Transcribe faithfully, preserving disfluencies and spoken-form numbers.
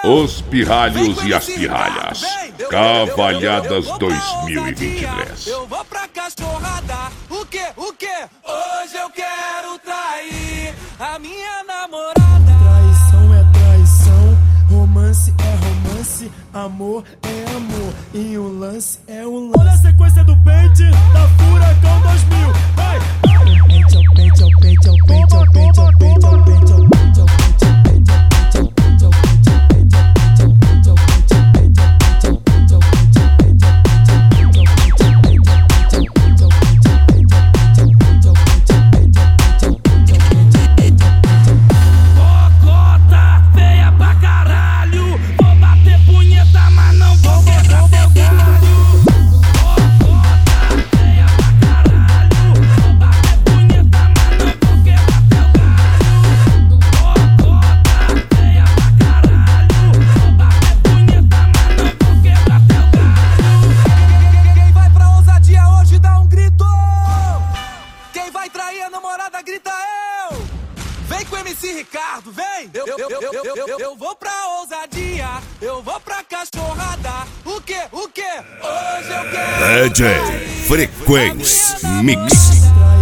Os pirralhos e as pirralhas. Cavalhadas dois mil e vinte e três. Eu vou pra cachorrada. O que? O que? Hoje eu quero trair a minha namorada. Traição é traição, romance é romance, amor é amor e o lance é o lance. Olha a sequência do pente da Furacão dois mil. Vai! Pente, ao pente, ao pente, ao pente, ao pente, ao pente, ao pente, ao pente, ao grita eu! Vem com o M C Ricardo, vem! Eu, eu, eu, eu, eu, eu, eu vou pra ousadia, eu vou pra cachorrada. O que? O que? Hoje eu quero D J Frequência Mix.